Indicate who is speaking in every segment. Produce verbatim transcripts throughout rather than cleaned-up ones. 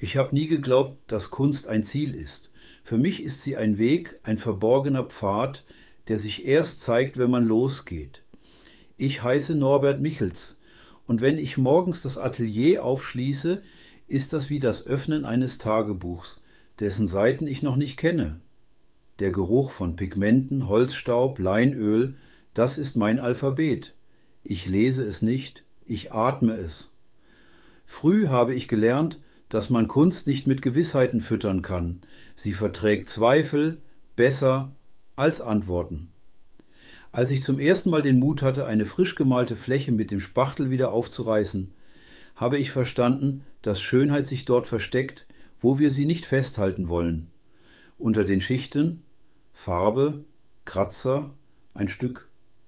Speaker 1: Ich habe nie geglaubt, dass Kunst ein Ziel ist. Für mich ist sie ein Weg, ein verborgener Pfad, der sich erst zeigt, wenn man losgeht. Ich heiße Norbert Michels und wenn ich morgens das Atelier aufschließe, ist das wie das Öffnen eines Tagebuchs, dessen Seiten ich noch nicht kenne. Der Geruch von Pigmenten, Holzstaub, Leinöl, das ist mein Alphabet. Ich lese es nicht, ich atme es. Früh habe ich gelernt, dass man Kunst nicht mit Gewissheiten füttern kann. Sie verträgt Zweifel besser als Antworten. Als ich zum ersten Mal den Mut hatte, eine frisch gemalte Fläche mit dem Spachtel wieder aufzureißen, habe ich verstanden, dass Schönheit sich dort versteckt, wo wir sie nicht festhalten wollen. Unter den Schichten Farbe, Kratzer, ein Stück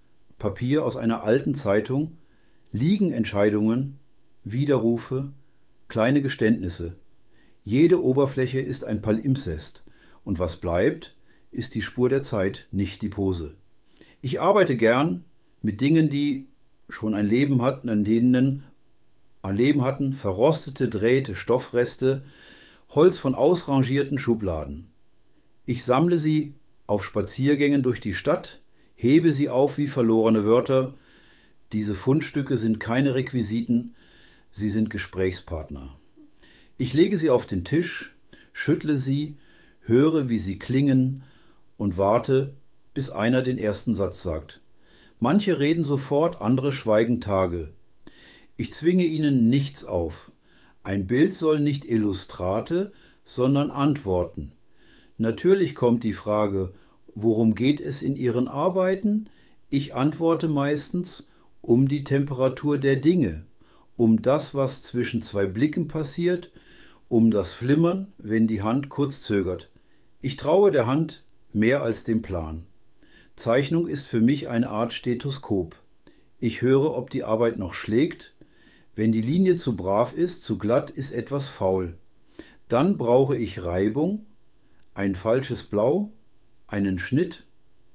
Speaker 1: Papier aus einer alten Zeitung liegen Entscheidungen, Widerrufe, kleine Geständnisse. Jede Oberfläche ist ein Palimpsest und was bleibt, ist die Spur der Zeit, nicht die Pose. Ich arbeite gern mit Dingen, die schon ein Leben hatten, an denen ein Leben hatten, verrostete Drähte, Stoffreste, Holz von ausrangierten Schubladen. Ich sammle sie auf Spaziergängen durch die Stadt, hebe sie auf wie verlorene Wörter. Diese Fundstücke sind keine Requisiten, sie sind Gesprächspartner. Ich lege sie auf den Tisch, schüttle sie, höre, wie sie klingen und warte, bis einer den ersten Satz sagt. Manche reden sofort, andere schweigen Tage. Ich zwinge ihnen nichts auf. Ein Bild soll nicht Illustrate, sondern antworten. Natürlich kommt die Frage, worum geht es in Ihren Arbeiten? Ich antworte meistens, um die Temperatur der Dinge, um das, was zwischen zwei Blicken passiert, um das Flimmern, wenn die Hand kurz zögert. Ich traue der Hand mehr als dem Plan. Zeichnung ist für mich eine Art Stethoskop. Ich höre, ob die Arbeit noch schlägt. Wenn die Linie zu brav ist, zu glatt, ist etwas faul. Dann brauche ich Reibung, ein falsches Blau, einen Schnitt.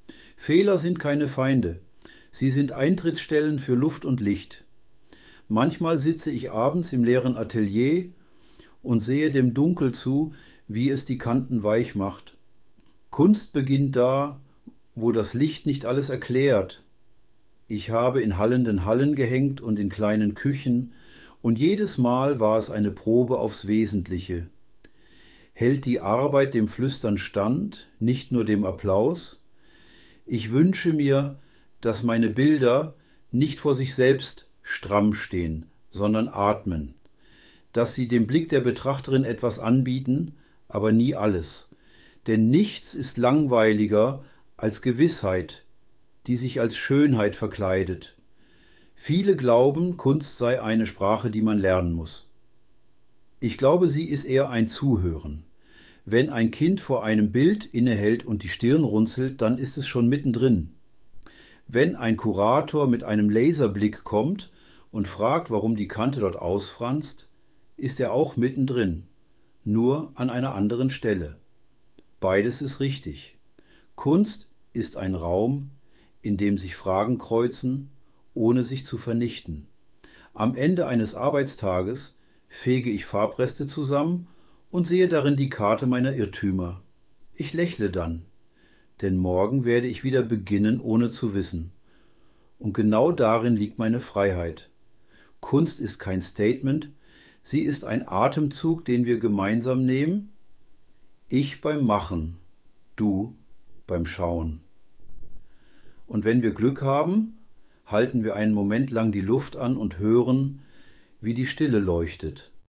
Speaker 1: Fehler sind keine Feinde. Sie sind Eintrittsstellen für Luft und Licht. Manchmal sitze ich abends im leeren Atelier und sehe dem Dunkel zu, wie es die Kanten weich macht. Kunst beginnt da, wo das Licht nicht alles erklärt. Ich habe in hallenden Hallen gehängt und in kleinen Küchen, und jedes Mal war es eine Probe aufs Wesentliche. Hält die Arbeit dem Flüstern stand, nicht nur dem Applaus? Ich wünsche mir, dass meine Bilder nicht vor sich selbst stramm stehen, sondern atmen, dass sie dem Blick der Betrachterin etwas anbieten, aber nie alles. Denn nichts ist langweiliger als Gewissheit, die sich als Schönheit verkleidet. Viele glauben, Kunst sei eine Sprache, die man lernen muss. Ich glaube, sie ist eher ein Zuhören. Wenn ein Kind vor einem Bild innehält und die Stirn runzelt, dann ist es schon mittendrin. Wenn ein Kurator mit einem Laserblick kommt und fragt, warum die Kante dort ausfranst, ist er auch mittendrin, nur an einer anderen Stelle. Beides ist richtig. Kunst ist ein Raum, in dem sich Fragen kreuzen, ohne sich zu vernichten. Am Ende eines Arbeitstages fege ich Farbreste zusammen und sehe darin die Karte meiner Irrtümer. Ich lächle dann, denn morgen werde ich wieder beginnen, ohne zu wissen. Und genau darin liegt meine Freiheit. Kunst ist kein Statement, sie ist ein Atemzug, den wir gemeinsam nehmen. Ich beim Machen, du beim Schauen. Und wenn wir Glück haben, halten wir einen Moment lang die Luft an und hören, wie die Stille leuchtet.